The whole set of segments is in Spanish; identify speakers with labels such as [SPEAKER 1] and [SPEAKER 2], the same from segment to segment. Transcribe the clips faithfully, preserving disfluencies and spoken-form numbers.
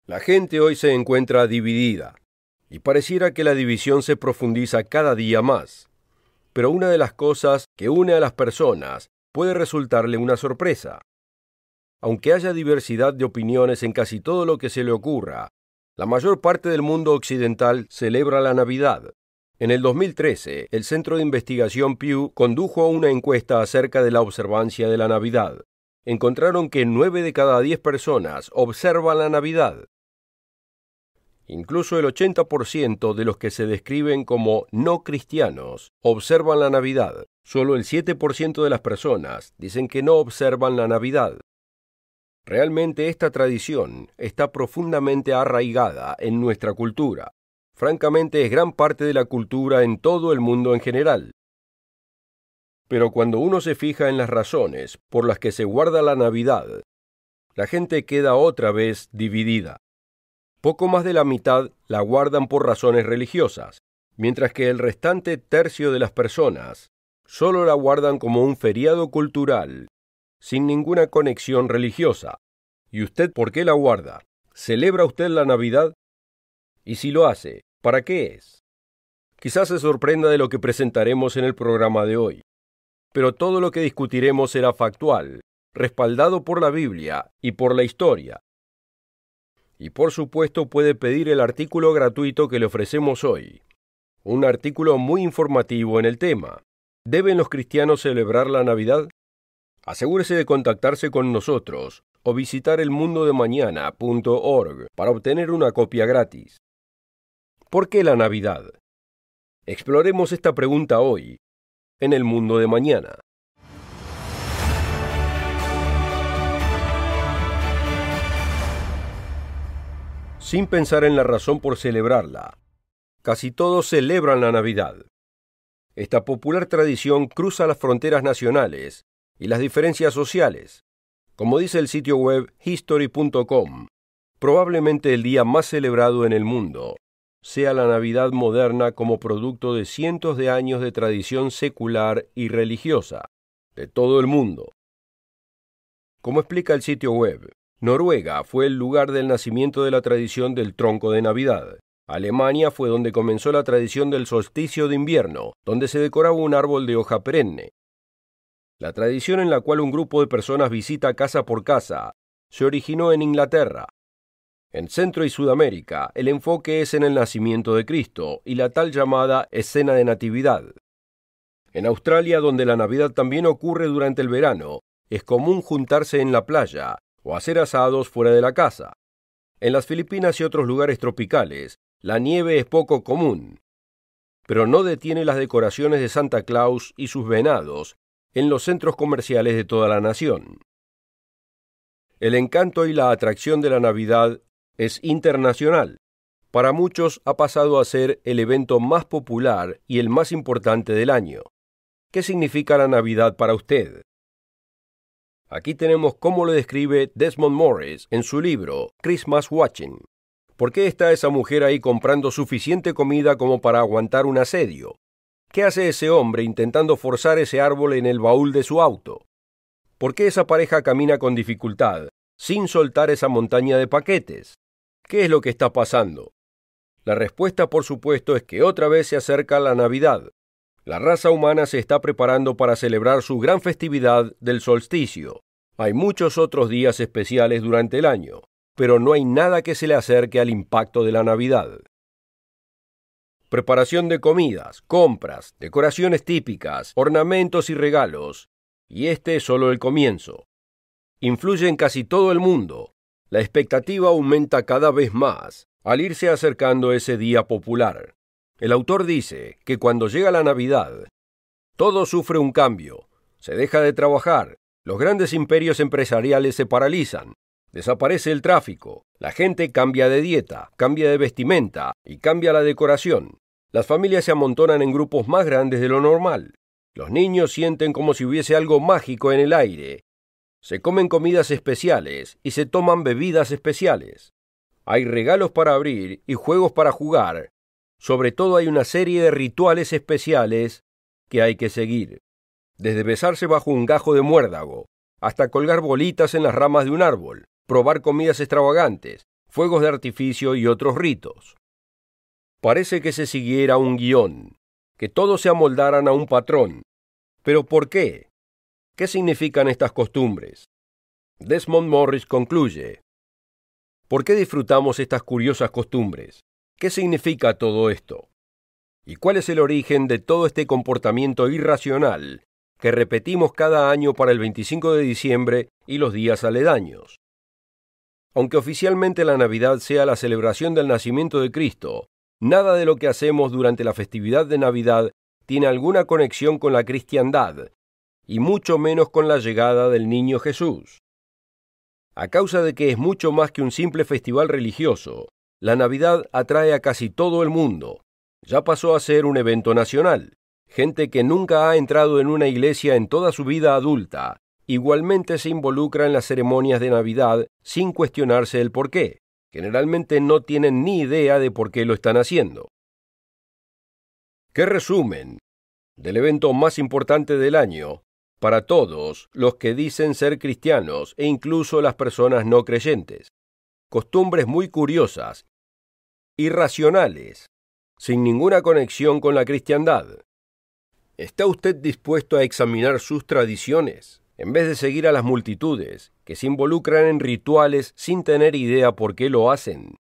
[SPEAKER 1] La gente hoy se encuentra dividida, y pareciera que la división se profundiza cada día más. Pero una de las cosas que une a las personas puede resultarle una sorpresa. Aunque haya diversidad de opiniones en casi todo lo que se le ocurra, la mayor parte del mundo occidental celebra la Navidad. En el dos mil trece, el Centro de Investigación Pew condujo una encuesta acerca de la observancia de la Navidad. Encontraron que nueve de cada diez personas observan la Navidad. Incluso el ochenta por ciento de los que se describen como no cristianos observan la Navidad. Solo el siete por ciento de las personas dicen que no observan la Navidad. Realmente esta tradición está profundamente arraigada en nuestra cultura. Francamente es gran parte de la cultura en todo el mundo en general. Pero cuando uno se fija en las razones por las que se guarda la Navidad, la gente queda otra vez dividida. Poco más de la mitad la guardan por razones religiosas, mientras que el restante tercio de las personas solo la guardan como un feriado cultural, sin ninguna conexión religiosa. ¿Y usted por qué la guarda? ¿Celebra usted la Navidad? Y si lo hace, ¿para qué es? Quizás se sorprenda de lo que presentaremos en el programa de hoy, pero todo lo que discutiremos será factual, respaldado por la Biblia y por la historia. Y por supuesto puede pedir el artículo gratuito que le ofrecemos hoy. Un artículo muy informativo en el tema. ¿Deben los cristianos celebrar la Navidad? Asegúrese de contactarse con nosotros o visitar el mundo de mañana punto org para obtener una copia gratis. ¿Por qué la Navidad? Exploremos esta pregunta hoy, en el mundo de mañana. Sin pensar en la razón por celebrarla, casi todos celebran la Navidad. Esta popular tradición cruza las fronteras nacionales y las diferencias sociales. Como dice el sitio web history punto com, probablemente el día más celebrado en el mundo sea la Navidad moderna como producto de cientos de años de tradición secular y religiosa de todo el mundo. Como explica el sitio web, Noruega fue el lugar del nacimiento de la tradición del tronco de Navidad. Alemania fue donde comenzó la tradición del solsticio de invierno, donde se decoraba un árbol de hoja perenne. La tradición en la cual un grupo de personas visita casa por casa se originó en Inglaterra. En Centro y Sudamérica, el enfoque es en el nacimiento de Cristo y la tal llamada escena de Natividad. En Australia, donde la Navidad también ocurre durante el verano, es común juntarse en la playa o hacer asados fuera de la casa. En las Filipinas y otros lugares tropicales, la nieve es poco común, pero no detiene las decoraciones de Santa Claus y sus venados en los centros comerciales de toda la nación. El encanto y la atracción de la Navidad es internacional. Para muchos ha pasado a ser el evento más popular y el más importante del año. ¿Qué significa la Navidad para usted? Aquí tenemos cómo lo describe Desmond Morris en su libro Christmas Watching. ¿Por qué está esa mujer ahí comprando suficiente comida como para aguantar un asedio? ¿Qué hace ese hombre intentando forzar ese árbol en el baúl de su auto? ¿Por qué esa pareja camina con dificultad, sin soltar esa montaña de paquetes? ¿Qué es lo que está pasando? La respuesta, por supuesto, es que otra vez se acerca la Navidad. La raza humana se está preparando para celebrar su gran festividad del solsticio. Hay muchos otros días especiales durante el año, pero no hay nada que se le acerque al impacto de la Navidad. Preparación de comidas, compras, decoraciones típicas, ornamentos y regalos. Y este es solo el comienzo. Influye en casi todo el mundo. La expectativa aumenta cada vez más al irse acercando ese día popular. El autor dice que cuando llega la Navidad, todo sufre un cambio. Se deja de trabajar, los grandes imperios empresariales se paralizan, desaparece el tráfico, la gente cambia de dieta, cambia de vestimenta y cambia la decoración. Las familias se amontonan en grupos más grandes de lo normal. Los niños sienten como si hubiese algo mágico en el aire. Se comen comidas especiales y se toman bebidas especiales. Hay regalos para abrir y juegos para jugar. Sobre todo hay una serie de rituales especiales que hay que seguir. Desde besarse bajo un gajo de muérdago, hasta colgar bolitas en las ramas de un árbol, probar comidas extravagantes, fuegos de artificio y otros ritos. Parece que se siguiera un guión, que todos se amoldaran a un patrón. ¿Pero por qué? ¿Qué significan estas costumbres? Desmond Morris concluye: ¿por qué disfrutamos estas curiosas costumbres? ¿Qué significa todo esto? ¿Y cuál es el origen de todo este comportamiento irracional que repetimos cada año para el veinticinco de diciembre y los días aledaños? Aunque oficialmente la Navidad sea la celebración del nacimiento de Cristo, nada de lo que hacemos durante la festividad de Navidad tiene alguna conexión con la cristiandad, y mucho menos con la llegada del niño Jesús. A causa de que es mucho más que un simple festival religioso, la Navidad atrae a casi todo el mundo. Ya pasó a ser un evento nacional. Gente que nunca ha entrado en una iglesia en toda su vida adulta, igualmente se involucra en las ceremonias de Navidad sin cuestionarse el por qué. Generalmente no tienen ni idea de por qué lo están haciendo. ¿Qué resumen del evento más importante del año para todos los que dicen ser cristianos e incluso las personas no creyentes? Costumbres muy curiosas, irracionales, sin ninguna conexión con la cristiandad. ¿Está usted dispuesto a examinar sus tradiciones, en vez de seguir a las multitudes que se involucran en rituales sin tener idea por qué lo hacen?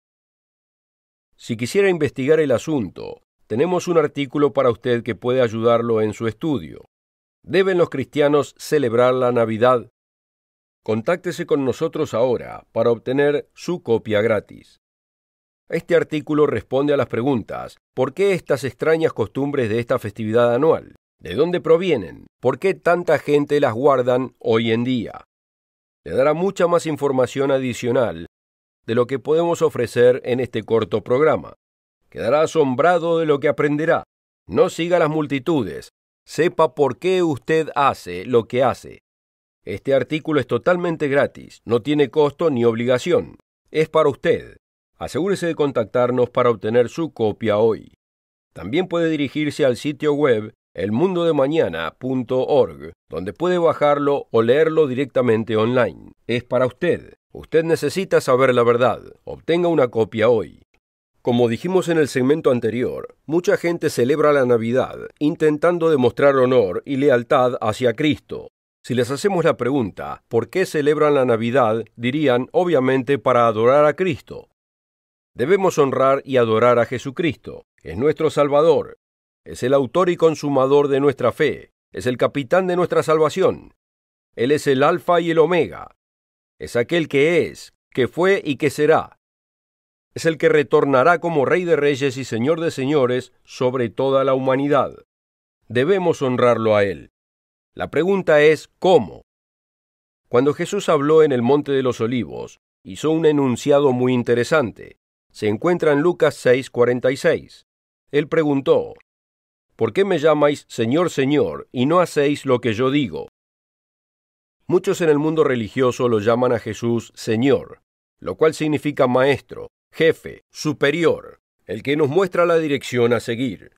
[SPEAKER 1] Si quisiera investigar el asunto, tenemos un artículo para usted que puede ayudarlo en su estudio. ¿Deben los cristianos celebrar la Navidad? Contáctese con nosotros ahora para obtener su copia gratis. Este artículo responde a las preguntas: ¿por qué estas extrañas costumbres de esta festividad anual? ¿De dónde provienen? ¿Por qué tanta gente las guardan hoy en día? Le dará mucha más información adicional de lo que podemos ofrecer en este corto programa. Quedará asombrado de lo que aprenderá. No siga las multitudes. Sepa por qué usted hace lo que hace. Este artículo es totalmente gratis, no tiene costo ni obligación. Es para usted. Asegúrese de contactarnos para obtener su copia hoy. También puede dirigirse al sitio web el mundo de mañana punto org, donde puede bajarlo o leerlo directamente online. Es para usted. Usted necesita saber la verdad. Obtenga una copia hoy. Como dijimos en el segmento anterior, mucha gente celebra la Navidad intentando demostrar honor y lealtad hacia Cristo. Si les hacemos la pregunta, ¿por qué celebran la Navidad?, dirían, obviamente, para adorar a Cristo. Debemos honrar y adorar a Jesucristo. Es nuestro Salvador. Es el autor y consumador de nuestra fe. Es el capitán de nuestra salvación. Él es el Alfa y el Omega. Es aquel que es, que fue y que será. Es el que retornará como Rey de Reyes y Señor de Señores sobre toda la humanidad. Debemos honrarlo a Él. La pregunta es, ¿cómo? Cuando Jesús habló en el Monte de los Olivos, hizo un enunciado muy interesante. Se encuentra en Lucas seis cuarenta y seis. Él preguntó: ¿por qué me llamáis Señor, Señor, y no hacéis lo que yo digo? Muchos en el mundo religioso lo llaman a Jesús Señor, lo cual significa maestro, jefe, superior, el que nos muestra la dirección a seguir.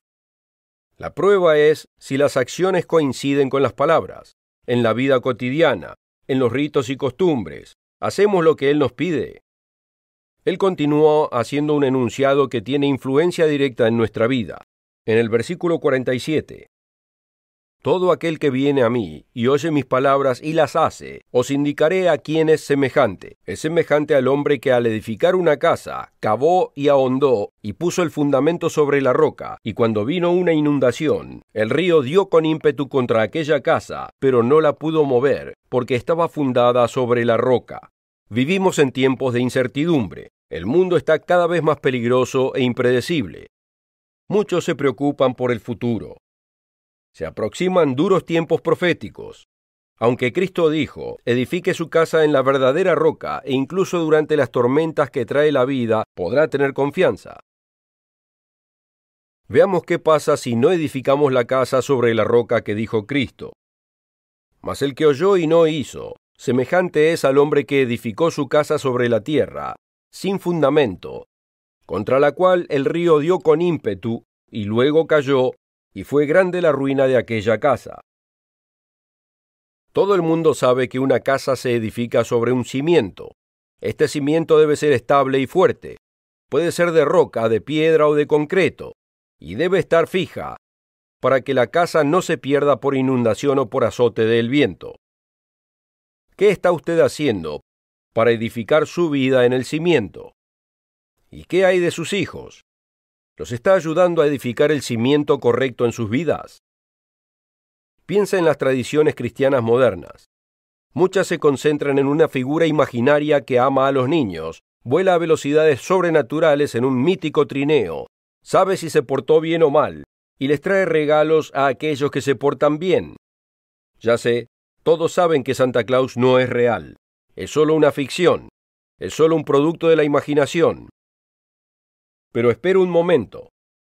[SPEAKER 1] La prueba es si las acciones coinciden con las palabras. En la vida cotidiana, en los ritos y costumbres, ¿hacemos lo que Él nos pide? Él continuó haciendo un enunciado que tiene influencia directa en nuestra vida. En el versículo cuarenta y siete, todo aquel que viene a mí y oye mis palabras y las hace, os indicaré a quién es semejante. Es semejante al hombre que al edificar una casa, cavó y ahondó y puso el fundamento sobre la roca, y cuando vino una inundación, el río dio con ímpetu contra aquella casa, pero no la pudo mover, porque estaba fundada sobre la roca. Vivimos en tiempos de incertidumbre. El mundo está cada vez más peligroso e impredecible. Muchos se preocupan por el futuro. Se aproximan duros tiempos proféticos. Aunque Cristo dijo, edifique su casa en la verdadera roca, e incluso durante las tormentas que trae la vida, podrá tener confianza. Veamos qué pasa si no edificamos la casa sobre la roca que dijo Cristo. Mas el que oyó y no hizo, semejante es al hombre que edificó su casa sobre la tierra, sin fundamento, contra la cual el río dio con ímpetu, y luego cayó, y fue grande la ruina de aquella casa. Todo el mundo sabe que una casa se edifica sobre un cimiento. Este cimiento debe ser estable y fuerte. Puede ser de roca, de piedra o de concreto, y debe estar fija para que la casa no se pierda por inundación o por azote del viento. ¿Qué está usted haciendo para edificar su vida en el cimiento? ¿Y qué hay de sus hijos? ¿Los está ayudando a edificar el cimiento correcto en sus vidas? Piensa en las tradiciones cristianas modernas. Muchas se concentran en una figura imaginaria que ama a los niños, vuela a velocidades sobrenaturales en un mítico trineo, sabe si se portó bien o mal, y les trae regalos a aquellos que se portan bien. Ya sé, todos saben que Santa Claus no es real, es solo una ficción, es solo un producto de la imaginación. Pero espera un momento.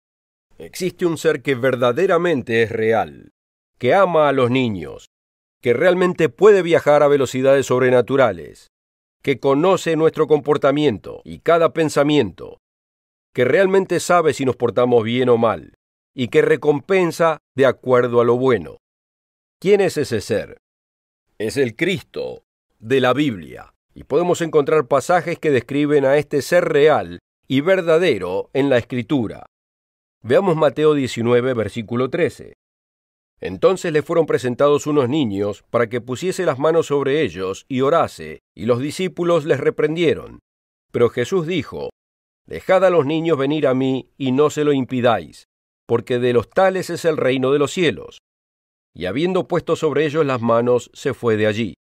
[SPEAKER 1] Existe un ser que verdaderamente es real, que ama a los niños, que realmente puede viajar a velocidades sobrenaturales, que conoce nuestro comportamiento y cada pensamiento, que realmente sabe si nos portamos bien o mal, y que recompensa de acuerdo a lo bueno. ¿Quién es ese ser? Es el Cristo de la Biblia, y podemos encontrar pasajes que describen a este ser real y verdadero en la Escritura. Veamos Mateo diecinueve, versículo trece. Entonces le fueron presentados unos niños para que pusiese las manos sobre ellos y orase, y los discípulos les reprendieron. Pero Jesús dijo: Dejad a los niños venir a mí y no se lo impidáis, porque de los tales es el reino de los cielos. Y habiendo puesto sobre ellos las manos, se fue de allí.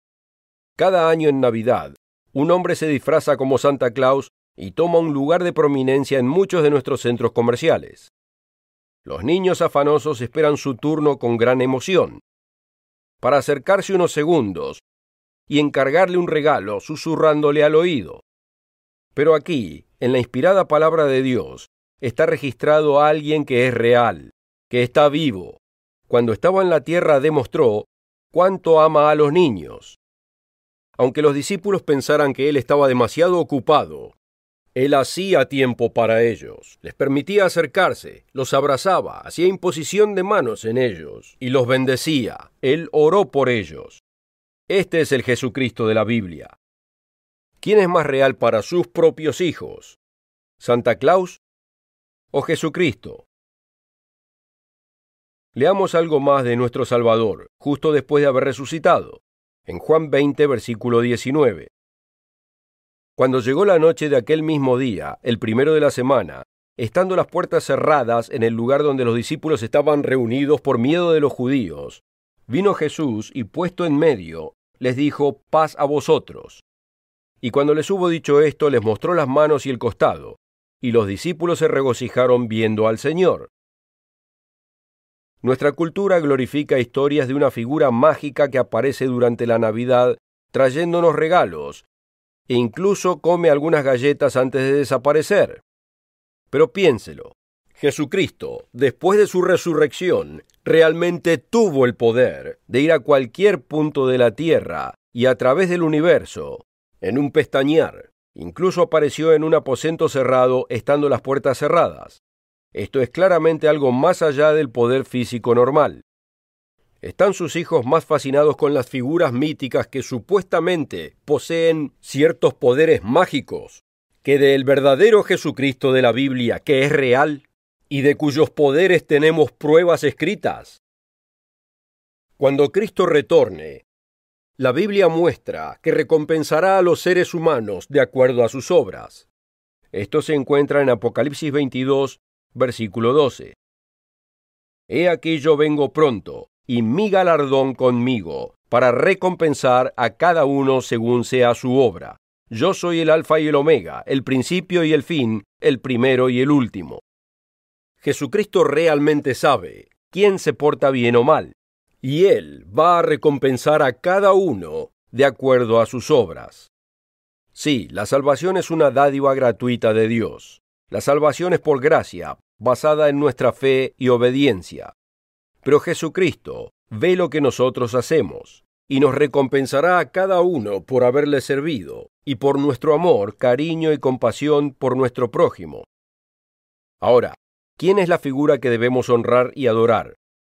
[SPEAKER 1] Cada año en Navidad, un hombre se disfraza como Santa Claus y toma un lugar de prominencia en muchos de nuestros centros comerciales. Los niños afanosos esperan su turno con gran emoción, para acercarse unos segundos y encargarle un regalo susurrándole al oído. Pero aquí, en la inspirada palabra de Dios, está registrado a alguien que es real, que está vivo. Cuando estaba en la tierra demostró cuánto ama a los niños. Aunque los discípulos pensaran que él estaba demasiado ocupado, él hacía tiempo para ellos, les permitía acercarse, los abrazaba, hacía imposición de manos en ellos y los bendecía. Él oró por ellos. Este es el Jesucristo de la Biblia. ¿Quién es más real para sus propios hijos? ¿Santa Claus o Jesucristo? Leamos algo más de nuestro Salvador, justo después de haber resucitado, en Juan veinte, versículo diecinueve. Cuando llegó la noche de aquel mismo día, el primero de la semana, estando las puertas cerradas en el lugar donde los discípulos estaban reunidos por miedo de los judíos, vino Jesús y puesto en medio, les dijo: paz a vosotros. Y cuando les hubo dicho esto, les mostró las manos y el costado, y los discípulos se regocijaron viendo al Señor. Nuestra cultura glorifica historias de una figura mágica que aparece durante la Navidad trayéndonos regalos, e incluso come algunas galletas antes de desaparecer. Pero piénselo, Jesucristo, después de su resurrección, realmente tuvo el poder de ir a cualquier punto de la tierra y a través del universo, en un pestañear. Incluso apareció en un aposento cerrado estando las puertas cerradas. Esto es claramente algo más allá del poder físico normal. ¿Están sus hijos más fascinados con las figuras míticas que supuestamente poseen ciertos poderes mágicos que del verdadero Jesucristo de la Biblia, que es real y de cuyos poderes tenemos pruebas escritas? Cuando Cristo retorne, la Biblia muestra que recompensará a los seres humanos de acuerdo a sus obras. Esto se encuentra en Apocalipsis veintidós, versículo doce. He aquí yo vengo pronto, y mi galardón conmigo, para recompensar a cada uno según sea su obra. Yo soy el Alfa y el Omega, el principio y el fin, el primero y el último. Jesucristo realmente sabe quién se porta bien o mal, y Él va a recompensar a cada uno de acuerdo a sus obras. Sí, la salvación es una dádiva gratuita de Dios. La salvación es por gracia, basada en nuestra fe y obediencia. Pero Jesucristo ve lo que nosotros hacemos, y nos recompensará a cada uno por haberle servido, y por nuestro amor, cariño y compasión por nuestro prójimo. Ahora, ¿quién es la figura que debemos honrar y adorar?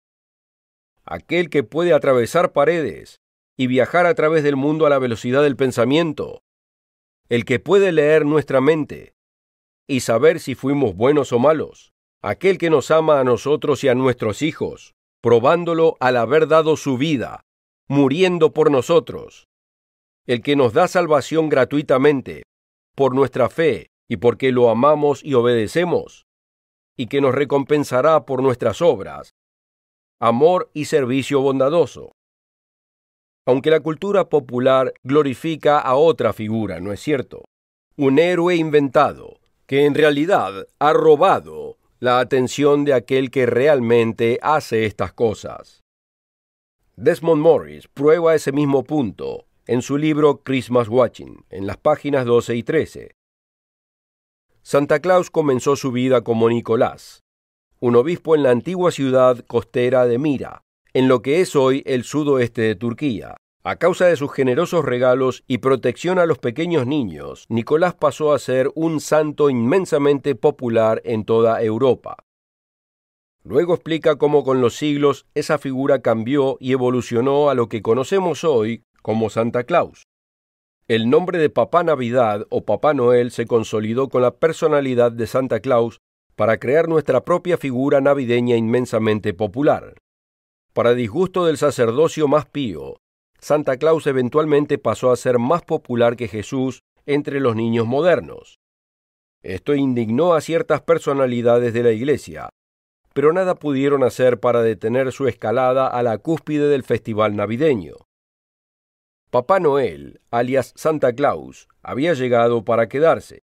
[SPEAKER 1] ¿Aquel que puede atravesar paredes y viajar a través del mundo a la velocidad del pensamiento? el que puede leer nuestra mente y saber si fuimos buenos o malos, aquel que nos ama a nosotros y a nuestros hijos, probándolo al haber dado su vida, muriendo por nosotros, el que nos da salvación gratuitamente, por nuestra fe y porque lo amamos y obedecemos, y que nos recompensará por nuestras obras, amor y servicio bondadoso. Aunque la cultura popular glorifica a otra figura, ¿no es cierto? Un héroe inventado, que en realidad ha robado la atención de aquel que realmente hace estas cosas. Desmond Morris prueba ese mismo punto en su libro Christmas Watching, en las páginas doce y trece. Santa Claus comenzó su vida como Nicolás, un obispo en la antigua ciudad costera de Mira, en lo que es hoy el sudoeste de Turquía. A causa de sus generosos regalos y protección a los pequeños niños, Nicolás pasó a ser un santo inmensamente popular en toda Europa. Luego explica cómo con los siglos esa figura cambió y evolucionó a lo que conocemos hoy como Santa Claus. El nombre de Papá Navidad o Papá Noel se consolidó con la personalidad de Santa Claus para crear nuestra propia figura navideña inmensamente popular. Para disgusto del sacerdocio más pío, Santa Claus eventualmente pasó a ser más popular que Jesús entre los niños modernos. Esto indignó a ciertas personalidades de la Iglesia, pero nada pudieron hacer para detener su escalada a la cúspide del festival navideño. Papá Noel, alias Santa Claus, había llegado para quedarse.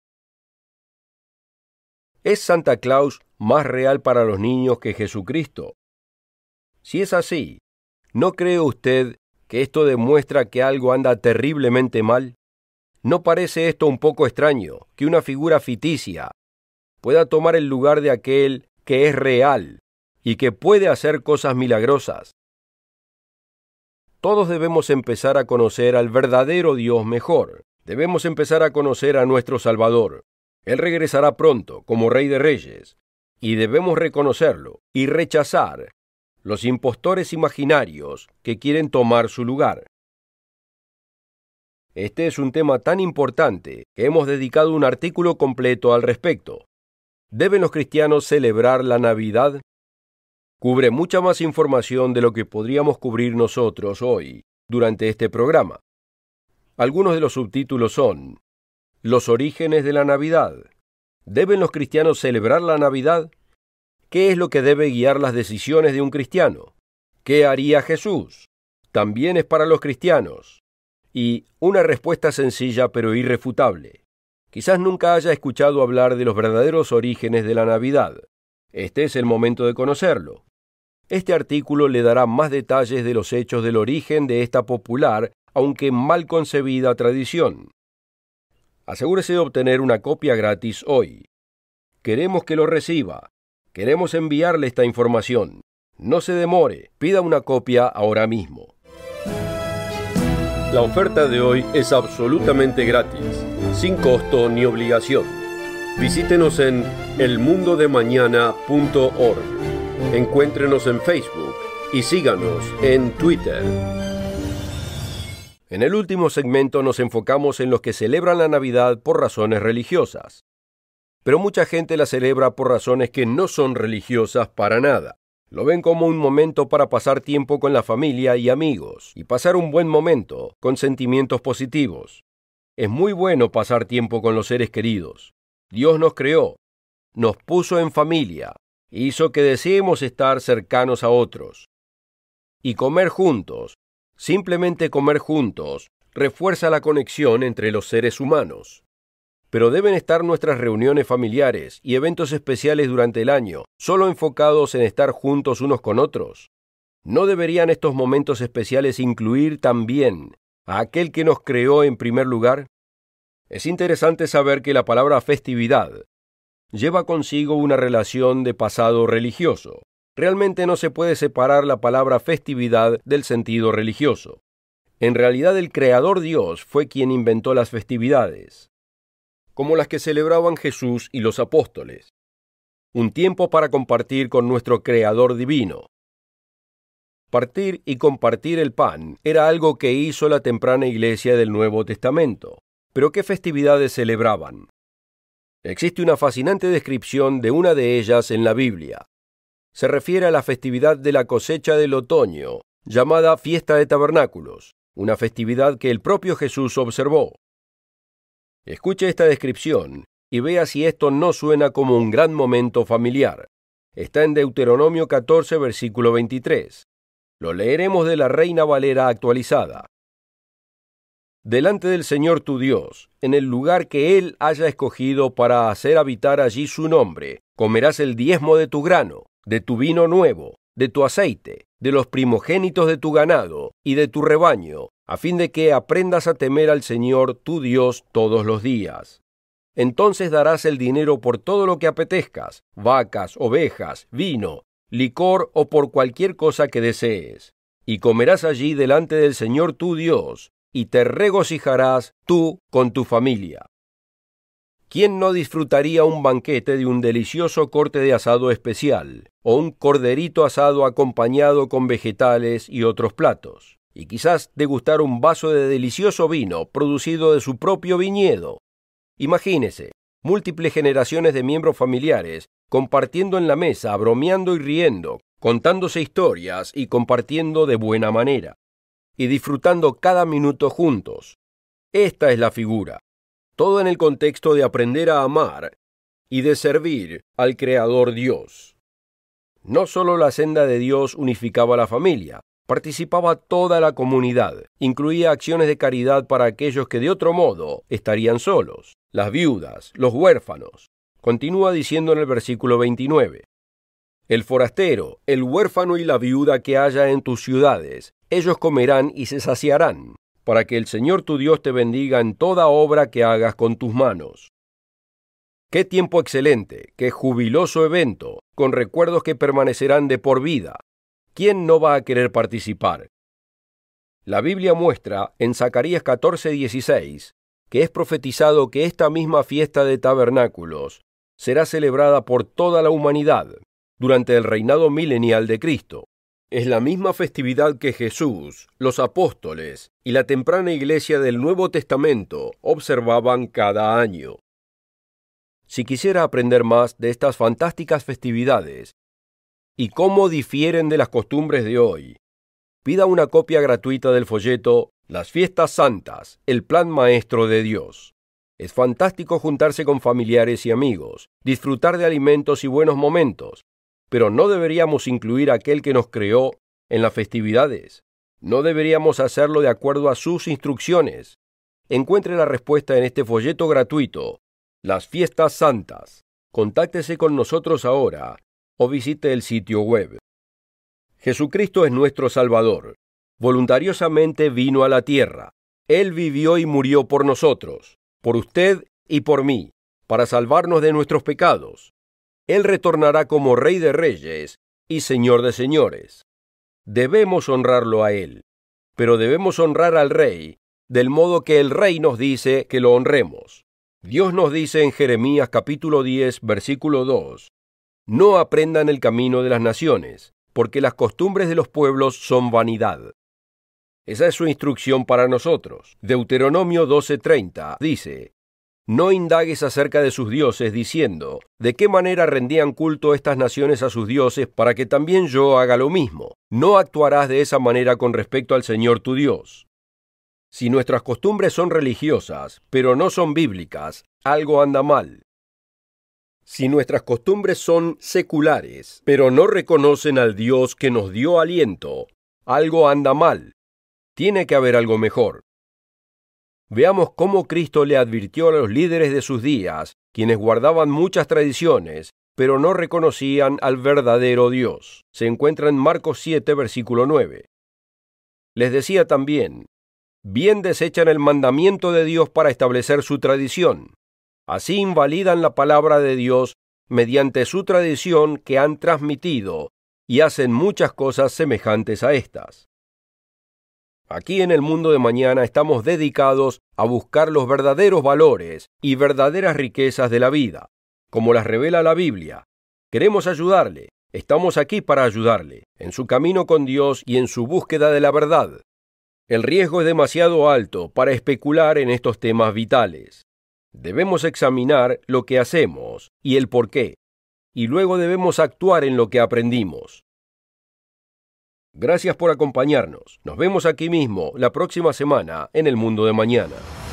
[SPEAKER 1] ¿Es Santa Claus más real para los niños que Jesucristo? Si es así, ¿no cree usted que esto demuestra que algo anda terriblemente mal? ¿No parece esto un poco extraño, que una figura ficticia pueda tomar el lugar de aquel que es real y que puede hacer cosas milagrosas? Todos debemos empezar a conocer al verdadero Dios mejor. Debemos empezar a conocer a nuestro Salvador. Él regresará pronto como Rey de Reyes, y debemos reconocerlo y rechazar los impostores imaginarios que quieren tomar su lugar. Este es un tema tan importante que hemos dedicado un artículo completo al respecto. ¿Deben los cristianos celebrar la Navidad? Cubre mucha más información de lo que podríamos cubrir nosotros hoy durante este programa. Algunos de los subtítulos son: Los orígenes de la Navidad. ¿Deben los cristianos celebrar la Navidad? ¿Qué es lo que debe guiar las decisiones de un cristiano? ¿Qué haría Jesús? También es para los cristianos. Y una respuesta sencilla pero irrefutable. Quizás nunca haya escuchado hablar de los verdaderos orígenes de la Navidad. Este es el momento de conocerlo. Este artículo le dará más detalles de los hechos del origen de esta popular, aunque mal concebida tradición. Asegúrese de obtener una copia gratis hoy. Queremos que lo reciba. Queremos enviarle esta información. No se demore, pida una copia ahora mismo. La oferta de hoy es absolutamente gratis, sin costo ni obligación. Visítenos en el mundo de mañana punto org. Encuéntrenos en Facebook y síganos en Twitter. En el último segmento nos enfocamos en los que celebran la Navidad por razones religiosas. Pero mucha gente la celebra por razones que no son religiosas para nada. Lo ven como un momento para pasar tiempo con la familia y amigos, y pasar un buen momento con sentimientos positivos. Es muy bueno pasar tiempo con los seres queridos. Dios nos creó, nos puso en familia, hizo que deseemos estar cercanos a otros. Y comer juntos, simplemente comer juntos, refuerza la conexión entre los seres humanos. Pero deben estar nuestras reuniones familiares y eventos especiales durante el año solo enfocados en estar juntos unos con otros. ¿No deberían estos momentos especiales incluir también a aquel que nos creó en primer lugar? Es interesante saber que la palabra festividad lleva consigo una relación de pasado religioso. Realmente no se puede separar la palabra festividad del sentido religioso. En realidad el Creador Dios fue quien inventó las festividades, como las que celebraban Jesús y los apóstoles. Un tiempo para compartir con nuestro Creador divino. Partir y compartir el pan era algo que hizo la temprana iglesia del Nuevo Testamento. Pero ¿qué festividades celebraban? Existe una fascinante descripción de una de ellas en la Biblia. Se refiere a la festividad de la cosecha del otoño, llamada Fiesta de Tabernáculos, una festividad que el propio Jesús observó. Escuche esta descripción y vea si esto no suena como un gran momento familiar. Está en Deuteronomio catorce, versículo veintitrés. Lo leeremos de la Reina Valera actualizada. Delante del Señor tu Dios, en el lugar que Él haya escogido para hacer habitar allí su nombre, comerás el diezmo de tu grano, de tu vino nuevo, de tu aceite, de los primogénitos de tu ganado y de tu rebaño, a fin de que aprendas a temer al Señor tu Dios todos los días. Entonces darás el dinero por todo lo que apetezcas, vacas, ovejas, vino, licor o por cualquier cosa que desees, y comerás allí delante del Señor tu Dios, y te regocijarás tú con tu familia. ¿Quién no disfrutaría un banquete de un delicioso corte de asado especial, o un corderito asado acompañado con vegetales y otros platos, y quizás degustar un vaso de delicioso vino producido de su propio viñedo? Imagínese, múltiples generaciones de miembros familiares compartiendo en la mesa, bromeando y riendo, contándose historias y compartiendo de buena manera, y disfrutando cada minuto juntos. Esta es la figura. Todo en el contexto de aprender a amar y de servir al Creador Dios. No solo la senda de Dios unificaba a la familia, participaba toda la comunidad, incluía acciones de caridad para aquellos que de otro modo estarían solos, las viudas, los huérfanos. Continúa diciendo en el versículo veintinueve. El forastero, el huérfano y la viuda que haya en tus ciudades, ellos comerán y se saciarán, para que el Señor tu Dios te bendiga en toda obra que hagas con tus manos. ¡Qué tiempo excelente! ¡Qué jubiloso evento! Con recuerdos que permanecerán de por vida. ¿Quién no va a querer participar? La Biblia muestra en Zacarías catorce, dieciséis que es profetizado que esta misma fiesta de tabernáculos será celebrada por toda la humanidad durante el reinado milenial de Cristo. Es la misma festividad que Jesús, los apóstoles y la temprana iglesia del Nuevo Testamento observaban cada año. Si quisiera aprender más de estas fantásticas festividades y cómo difieren de las costumbres de hoy, pida una copia gratuita del folleto Las Fiestas Santas, el plan maestro de Dios. Es fantástico juntarse con familiares y amigos, disfrutar de alimentos y buenos momentos, pero ¿no deberíamos incluir a aquel que nos creó en las festividades? ¿No deberíamos hacerlo de acuerdo a sus instrucciones? Encuentre la respuesta en este folleto gratuito, Las Fiestas Santas. Contáctese con nosotros ahora o visite el sitio web. Jesucristo es nuestro Salvador. Voluntariosamente vino a la tierra. Él vivió y murió por nosotros, por usted y por mí, para salvarnos de nuestros pecados. Él retornará como Rey de Reyes y Señor de Señores. Debemos honrarlo a Él, pero debemos honrar al Rey del modo que el Rey nos dice que lo honremos. Dios nos dice en Jeremías capítulo diez, versículo dos, «No aprendan el camino de las naciones, porque las costumbres de los pueblos son vanidad». Esa es su instrucción para nosotros. Deuteronomio doce treinta dice, «No indagues acerca de sus dioses, diciendo, ¿de qué manera rendían culto estas naciones a sus dioses para que también yo haga lo mismo? No actuarás de esa manera con respecto al Señor tu Dios». Si nuestras costumbres son religiosas, pero no son bíblicas, algo anda mal. Si nuestras costumbres son seculares, pero no reconocen al Dios que nos dio aliento, algo anda mal. Tiene que haber algo mejor. Veamos cómo Cristo le advirtió a los líderes de sus días, quienes guardaban muchas tradiciones, pero no reconocían al verdadero Dios. Se encuentra en Marcos siete, versículo nueve. Les decía también, bien desechan el mandamiento de Dios para establecer su tradición. Así invalidan la palabra de Dios mediante su tradición que han transmitido y hacen muchas cosas semejantes a estas. Aquí en el mundo de mañana estamos dedicados a buscar los verdaderos valores y verdaderas riquezas de la vida, como las revela la Biblia. Queremos ayudarle, estamos aquí para ayudarle, en su camino con Dios y en su búsqueda de la verdad. El riesgo es demasiado alto para especular en estos temas vitales. Debemos examinar lo que hacemos y el por qué, y luego debemos actuar en lo que aprendimos. Gracias por acompañarnos. Nos vemos aquí mismo la próxima semana en El Mundo de Mañana.